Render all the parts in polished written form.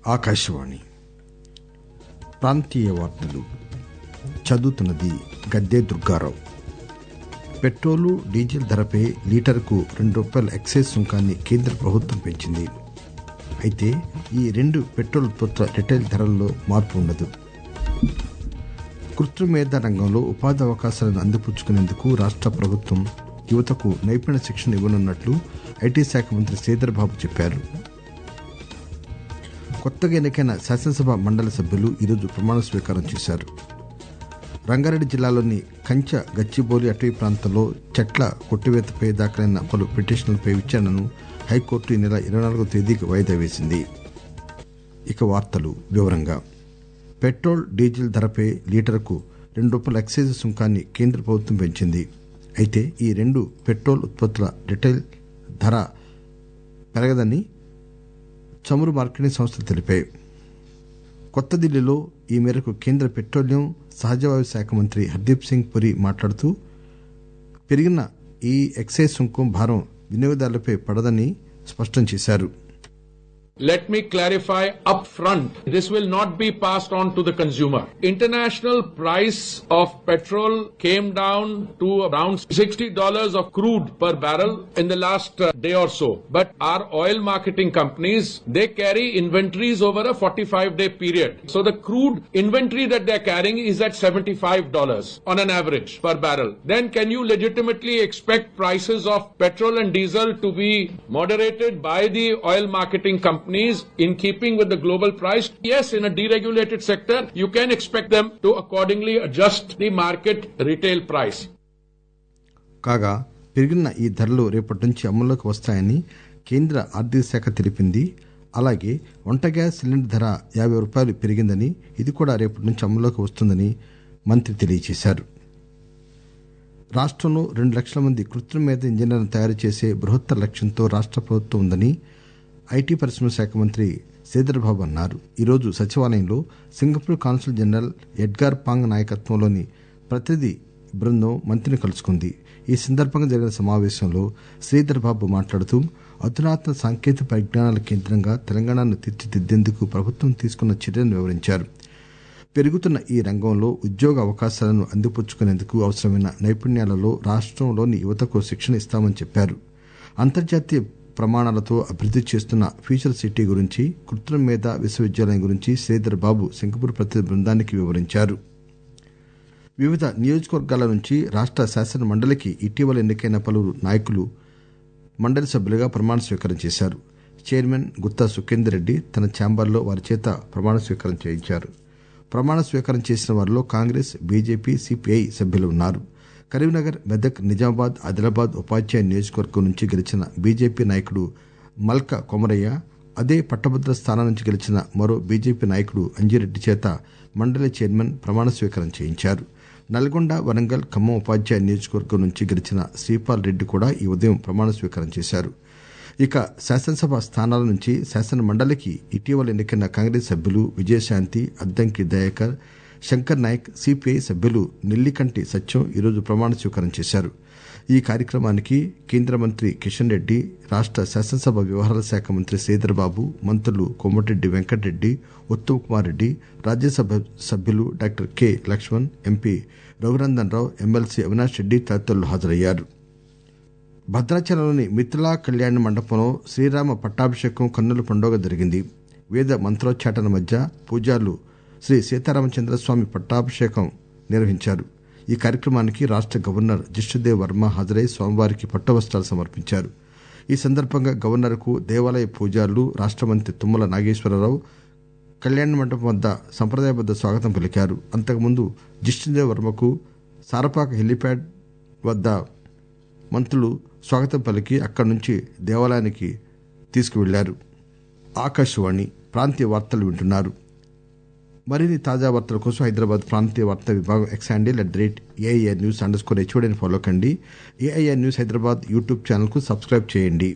ఆకాశవాణి ప్రాంతీయ వార్తలు చదువుతున్నది గద్దే దుర్గారావు. పెట్రోలు డీజిల్ ధరపై లీటర్కు ₹2 ఎక్సైజ్ సుంకాన్ని కేంద్ర ప్రభుత్వం పెంచింది. అయితే ఈ రెండు పెట్రోల్ ఉత్పత్తుల రిటైల్ ధరల్లో మార్పు ఉండదు. కృత్రిమ మేధ రంగంలో ఉపాధి అవకాశాలను అందిపుచ్చుకునేందుకు రాష్ట్ర ప్రభుత్వం యువతకు నైపుణ్య శిక్షణ ఇవ్వనున్నట్లు ఐటీ శాఖ మంత్రి శ్రీధర్ బాబు చెప్పారు. కొత్తగా ఎన్నికైన శాసనసభ మండలి సభ్యులు ఈరోజు ప్రమాణ స్వీకారం చేశారు. రంగారెడ్డి జిల్లాలోని కంచ గచ్చిబౌలి అటవీ ప్రాంతంలో చెట్ల కొట్టివేతపై దాఖలైన పలు పిటిషన్లపై విచారణను హైకోర్టు ఈ నెల 24వ తేదీకి వాయిదా వేసింది. ఇక వార్తలు వివరంగా. పెట్రోల్ డీజిల్ ధరపై లీటర్కు ₹2 ఎక్సైజ్ సుంకాన్ని కేంద్ర ప్రభుత్వం పెంచింది. అయితే ఈ రెండు పెట్రోల్ ఉత్పత్తుల రిటైల్ ధర పెరగదని చమురు మార్కెటింగ్ సంస్థలు తెలిపాయి. కొత్త ఢిల్లీలో ఈ మేరకు కేంద్ర పెట్రోలియం సహజవాయు శాఖ మంత్రి హర్దీప్ సింగ్ పురి మాట్లాడుతూ పెరిగిన ఈ ఎక్సైజ్ సుంకం భారం వినియోగదారులపై పడదని స్పష్టం చేశారు. Let me clarify upfront, this will not be passed on to the consumer. International price of petrol came down to around $60 of crude per barrel in the last day or so. But our oil marketing companies, they carry inventories over a 45-day period. So the crude inventory that they're carrying is at $75 on an average per barrel. Then can you legitimately expect prices of petrol and diesel to be moderated by the oil marketing companies in keeping with the global price? Yes, in a deregulated sector, you can expect them to accordingly adjust the market retail price. కాగా పెరిగిన ఈ ధరలు రేపటి నుంచి అమల్లోకి వస్తాయని కేంద్ర ఆర్థిక శాఖ తెలిపింది. అలాగే వంట గ్యాస్ సిలిండర్ ధర ₹50 పెరిగిందని, ఇది కూడా రేపటి నుంచి అమల్లోకి వస్తుందని మంత్రి తెలియజేశారు. రాష్ట్రంలో 2 లక్షల మంది కృత్రిమ మేధ ఇంజనీర్లను తయారు చేసే బృహత్తర లక్ష్యంతో రాష్ట్ర ప్రభుత్వం ఉందని ఐటీ పరిశ్రమల శాఖ మంత్రి శ్రీధర్ బాబు అన్నారు. ఈరోజు సచివాలయంలో Singapore consul general Edgar Pang నాయకత్వంలోని ప్రతినిధి బృందం మంత్రిని కలుసుకుంది. ఈ సందర్భంగా జరిగిన సమావేశంలో శ్రీధర్ బాబు మాట్లాడుతూ అధునాతన సాంకేతిక పరిజ్ఞానాల కేంద్రంగా తెలంగాణను తీర్చిదిద్దేందుకు ప్రభుత్వం తీసుకున్న చర్యలను వివరించారు. పెరుగుతున్న ఈ రంగంలో ఉద్యోగ అవకాశాలను అందిపుచ్చుకునేందుకు అవసరమైన నైపుణ్యాలలో రాష్ట్రంలోని యువతకు శిక్షణ ఇస్తామని చెప్పారు. అంతర్జాతీయ ప్రమాణాలతో అభివృద్ది చేస్తున్న ఫ్యూచర్ సిటీ గురించి, కృత్రిమ మేధ విశ్వవిద్యాలయం గురించి శ్రీధర్ బాబు సింగపూర్ ప్రతినిధి బృందానికి వివరించారు. వివిధ నియోజకవర్గాల నుంచి రాష్ట్ర శాసన మండలికి ఇటీవల ఎన్నికైన పలువురు నాయకులు మండలి సభ్యులుగా ప్రమాణ స్వీకారం చేశారు. చైర్మన్ గుత్తా సుఖేందర్ రెడ్డి తన ఛాంబర్లో వారి చేత ప్రమాణ స్వీకారం చేయించారు. ప్రమాణ స్వీకారం చేసిన వారిలో కాంగ్రెస్, బీజేపీ, సిపిఐ సభ్యులు ఉన్నారు. కరీంనగర్, మెదక్, నిజామాబాద్, ఆదిలాబాద్ ఉపాధ్యాయ నియోజకవర్గం నుంచి గెలిచిన బీజేపీ నాయకుడు మల్క కొమరయ్య, అదే పట్టభద్ర స్థానం నుంచి గెలిచిన మరో బీజేపీ నాయకుడు అంజిరెడ్డి చేత మండలి చైర్మన్ ప్రమాణ స్వీకారం చేయించారు. నల్గొండ, వరంగల్, ఖమ్మం ఉపాధ్యాయ నియోజకవర్గం నుంచి గెలిచిన శ్రీపాల్ రెడ్డి కూడా ఈ ఉదయం ప్రమాణ స్వీకారం చేశారు. ఇక శాసనసభ స్థానాల నుంచి శాసన మండలికి ఇటీవల ఎన్నికైన కాంగ్రెస్ సభ్యులు విజయశాంతి, అద్దంకి దయాకర్, శంకర్ నాయక్, సిపిఐ సభ్యులు నెల్లికంటి సత్యం ఈరోజు ప్రమాణ స్వీకారం చేశారు. ఈ కార్యక్రమానికి కేంద్ర మంత్రి కిషన్ రెడ్డి, రాష్ట్ర శాసనసభ వ్యవహారాల శాఖ మంత్రి శ్రీధర్ బాబు, మంత్రులు కోమటిరెడ్డి వెంకటరెడ్డి, ఉత్తమ్ కుమార్ రెడ్డి, రాజ్యసభ సభ్యులు doctor K Laxman, MP Raghunandan Rao, MLC Avinash Reddy తదితరులు హాజరయ్యారు. భద్రాచలంలోని మిథిలా కళ్యాణ మండపంలో శ్రీరామ పట్టాభిషేకం కన్నుల పండుగ జరిగింది. వేద మంత్రోచ్చాటన మధ్య పూజారులు శ్రీ సీతారామచంద్రస్వామి పట్టాభిషేకం నిర్వహించారు. ఈ కార్యక్రమానికి రాష్ట్ర గవర్నర్ జిష్ణుదేవ్ వర్మ హాజరై స్వామివారికి పట్టు వస్త్రాలు సమర్పించారు. ఈ సందర్భంగా గవర్నర్కు దేవాలయ పూజారులు, రాష్ట్ర మంత్రి తుమ్మల నాగేశ్వరరావు కళ్యాణ మండపం వద్ద సంప్రదాయబద్ద స్వాగతం పలికారు. అంతకుముందు జిష్ణుదేవ్ వర్మకు సారపాక హెలిప్యాడ్ వద్ద మంత్రులు స్వాగతం పలికి అక్కడి నుంచి దేవాలయానికి తీసుకువెళ్లారు. ఆకాశవాణి ప్రాంతీయ వార్తలు వింటున్నారు. మరిన్ని తాజా వార్తల కోసం హైదరాబాద్ ప్రాంతీయ వార్తా విభాగం X handle @AIR News_ follow కండి. AIR news Hyderabad YouTube channel కు సబ్స్క్రైబ్ చేయండి.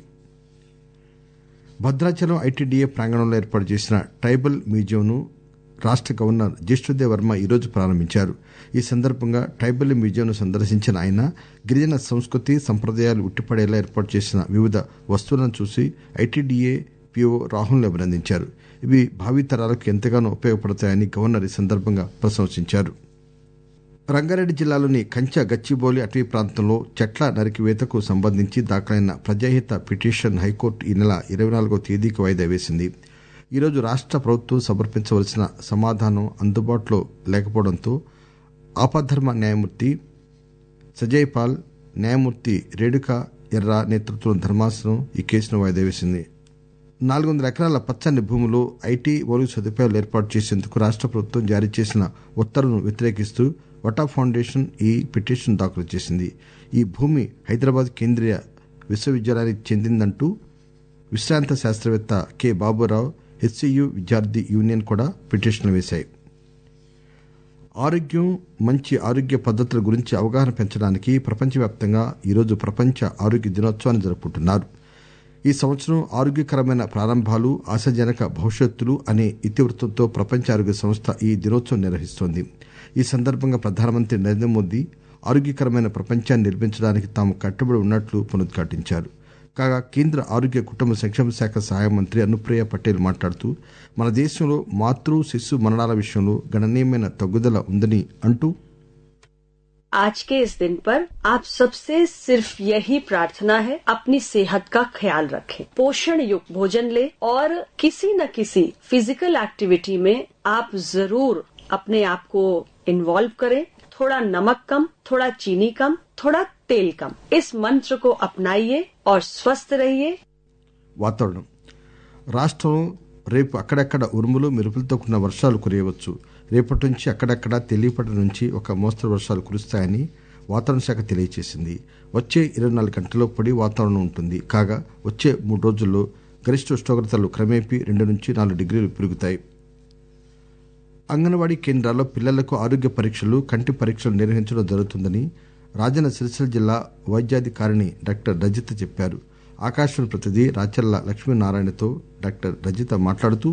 భద్రాచలం ఐటీడీఏ ప్రాంగణంలో ఏర్పాటు చేసిన ట్రైబల్ మ్యూజియంను రాష్ట్ర గవర్నర్ జిష్ణుదేవ్ వర్మ ఈరోజు ప్రారంభించారు. ఈ సందర్భంగా ట్రైబల్ మ్యూజియంను సందర్శించిన ఆయన గిరిజన సంస్కృతి, సంప్రదాయాలు ఉట్టిపడేలా ఏర్పాటు చేసిన వివిధ వస్తువులను చూసి ఐటీడీఏ పిఓ రాహుల్ని అభినందించారు. ఇవి భావితరాలకు ఎంతగానో ఉపయోగపడతాయని గవర్నర్ ఈ సందర్భంగా ప్రశంసించారు. రంగారెడ్డి జిల్లాలోని కంచ గచ్చిబౌలి అటవీ ప్రాంతంలో చెట్ల నరికివేతకు సంబంధించి దాఖలైన ప్రజాహిత పిటిషన్ హైకోర్టు ఈ నెల 24వ తేదీకి వాయిదా వేసింది. ఈరోజు రాష్ట ప్రభుత్వం సమర్పించవలసిన సమాధానం అందుబాటులో లేకపోవడంతో ఆపద్ధర్మ న్యాయమూర్తి సజయ్ పాల్, న్యాయమూర్తి రేణుకా ఎర్రా నేతృత్వంలో ధర్మాసనం ఈ కేసును వాయిదా వేసింది. 400 ఎకరాల పచ్చని భూమిలో ఐటీ మౌలిక సదుపాయాలు ఏర్పాటు చేసేందుకు రాష్ట ప్రభుత్వం జారీ చేసిన ఉత్తర్వును వ్యతిరేకిస్తూ వటా ఫౌండేషన్ ఈ పిటిషన్ దాఖలు చేసింది. ఈ భూమి హైదరాబాద్ కేంద్రీయ విశ్వవిద్యాలయానికి చెందిందంటూ విశ్రాంత శాస్త్రవేత్త కె బాబురావు, హెచ్సియు విద్యార్థి యూనియన్ కూడా పిటిషన్ వేశాయి. ఆరోగ్యం, మంచి ఆరోగ్య పద్దతుల గురించి అవగాహన పెంచడానికి ప్రపంచవ్యాప్తంగా ఈరోజు ప్రపంచ ఆరోగ్య దినోత్సవాన్ని జరుపుకుంటున్నారు. ఈ సంవత్సరం ఆరోగ్యకరమైన ప్రారంభాలు, ఆశాజనక భవిష్యత్తులు అనే ఇతివృత్తంతో ప్రపంచ ఆరోగ్య సంస్థ ఈ దినోత్సవం నిర్వహిస్తోంది. ఈ సందర్భంగా ప్రధానమంత్రి నరేంద్ర మోదీ ఆరోగ్యకరమైన ప్రపంచాన్ని నిర్మించడానికి తాము కట్టుబడి ఉన్నట్లు పునరుద్ఘాటించారు. కాగా కేంద్ర ఆరోగ్య కుటుంబ సంక్షేమ శాఖ సహాయ మంత్రి అనుప్రియ పటేల్ మాట్లాడుతూ మన దేశంలో మాతృ శిశు మరణాల విషయంలో గణనీయమైన తగ్గుదల ఉందని అంటూ आज के इस दिन पर आप सबसे सिर्फ यही प्रार्थना है, अपनी सेहत का ख्याल रखें, पोषण युक्त भोजन लें और किसी न किसी फिजिकल एक्टिविटी में आप जरूर अपने आप को इन्वॉल्व करें. थोड़ा नमक कम, थोड़ा चीनी कम, थोड़ा तेल कम. इस मंत्र को अपनाइए और स्वस्थ रहिए. వాతావరణం రాష్ట్రంలో రేపు అక్కడక్కడ ఉరుములు మెరుపులతో కూడిన వర్షాలు కురియవచ్చు. రేపటి నుంచి అక్కడక్కడ తేలికపాటి నుంచి ఒక మోస్తరు వర్షాలు కురుస్తాయని వాతావరణ శాఖ తెలియజేసింది. వచ్చే 24 గంటల్లో పొడి వాతావరణం ఉంటుంది. కాగా వచ్చే 3 రోజుల్లో గరిష్ట ఉష్ణోగ్రతలు క్రమేపీ 2 నుంచి 4 డిగ్రీలు పెరుగుతాయి. అంగన్వాడీ కేంద్రాల్లో పిల్లలకు ఆరోగ్య పరీక్షలు, కంటి పరీక్షలు నిర్వహించడం జరుగుతుందని రాజన్న సిరిసిల్ల జిల్లా వైద్యాధికారిణి డాక్టర్ రజిత చెప్పారు. ఆకాశవాణి ప్రతినిధి రాచర్ల లక్ష్మీనారాయణతో డాక్టర్ రజిత మాట్లాడుతూ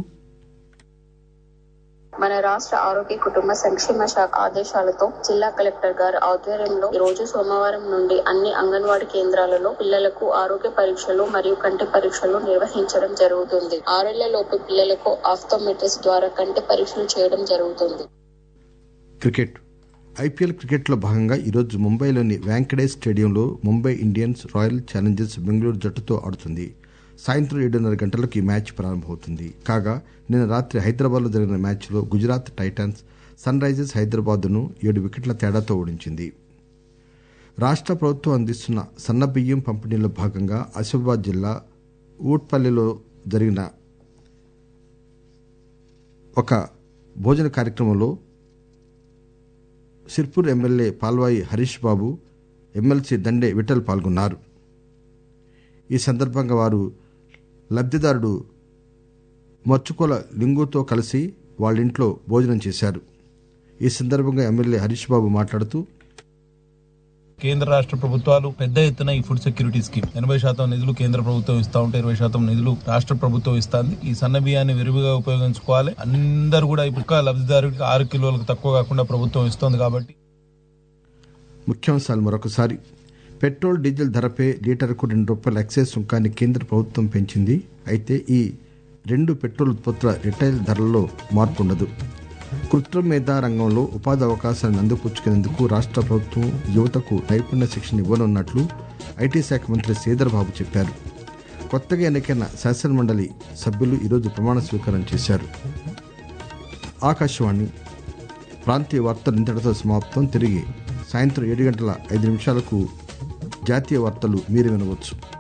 మన రాష్ట్ర ఆరోగ్య కుటుంబ సంక్షేమ శాఖ ఆదేశాలతో జిల్లా కలెక్టర్ గారి ఆధ్వర్యంలో ఈ రోజు సోమవారం నుండి అన్ని అంగన్వాడీ కేంద్రాలలో పిల్లలకు ఆరోగ్య పరీక్షలు మరియు కంటి పరీక్షలు నిర్వహించడం జరుగుతుంది. 6 ఏళ్లలోపు పిల్లలకు ఆప్టోమెట్రిస్ట్ ద్వారా కంటి పరీక్షలు చేయడం జరుగుతుంది. క్రికెట్ ఐపీఎల్ క్రికెట్లో భాగంగా ఈరోజు ముంబైలోని వాంఖడే స్టేడియంలో Mumbai Indians Royal Challengers Bengaluru జట్టుతో ఆడుతుంది. సాయంత్రం 7:30 గంటలకు ఈ మ్యాచ్ ప్రారంభమవుతుంది. కాగా నిన్న రాత్రి హైదరాబాద్లో జరిగిన మ్యాచ్లో గుజరాత్ టైటాన్స్ సన్ రైజర్స్ హైదరాబాద్ను 7 వికెట్ల తేడాతో ఓడించింది. రాష్ట ప్రభుత్వం అందిస్తున్న సన్నబియ్యం పంపిణీలో భాగంగా ఆసిఫాబాద్ జిల్లా ఊట్పల్లిలో జరిగిన ఒక భోజన కార్యక్రమంలో సిర్పూర్ ఎమ్మెల్యే పాల్వాయి హరీష్ బాబు, ఎమ్మెల్సీ దండే విఠల్ పాల్గొన్నారు. ఈ సందర్భంగా వారు లబ్దిదారుడు మర్చుకోల లింగుతో కలిసి వాళ్ళింట్లో భోజనం చేశారు. ఈ సందర్భంగా ఎమ్మెల్యే హరీష్ బాబు మాట్లాడుతూ కేంద్ర రాష్ట్ర ప్రభుత్వాలు పెద్ద ఎత్తున ఈ ఫుడ్ సెక్యూరిటీ స్కీమ్ 80% నిధులు కేంద్ర ప్రభుత్వం ఇస్తా ఉంటే 20% నిధులు రాష్ట్ర ప్రభుత్వం ఇస్తుంది. ఈ సన్న బియ్యాన్ని విరివిగా ఉపయోగించుకోవాలి. అందరూ కూడా ఇప్పుడు లబ్దిదారుడికి 6 కిలోలకు తక్కువ కాకుండా ప్రభుత్వం ఇస్తోంది. కాబట్టి ముఖ్యాంశాలు మరొకసారి. పెట్రోల్, డీజిల్ ధరపై లీటర్కు ₹2 ఎక్సైజ్ సుంకాన్ని కేంద్ర ప్రభుత్వం పెంచింది. అయితే ఈ 2 పెట్రోల్ ఉత్పత్తుల రిటైల్ ధరల్లో మార్పు ఉండదు. కృత్రిమ మేధా రంగంలో ఉపాధి అవకాశాలను అందిపుచ్చుకునేందుకు రాష్ట ప్రభుత్వం యువతకు నైపుణ్య శిక్షణ ఇవ్వనున్నట్లు ఐటీ శాఖ మంత్రి శ్రీధర్ బాబు చెప్పారు. కొత్తగా ఎన్నికైన శాసనమండలి సభ్యులు ఈరోజు ప్రమాణ స్వీకారం చేశారు. ఆకాశవాణి ప్రాంతీయ వార్తలు ఇంతటితో సమాప్తం. తిరిగి సాయంత్రం 7:05 జాతీయ వార్తలు మీరు వినవచ్చు.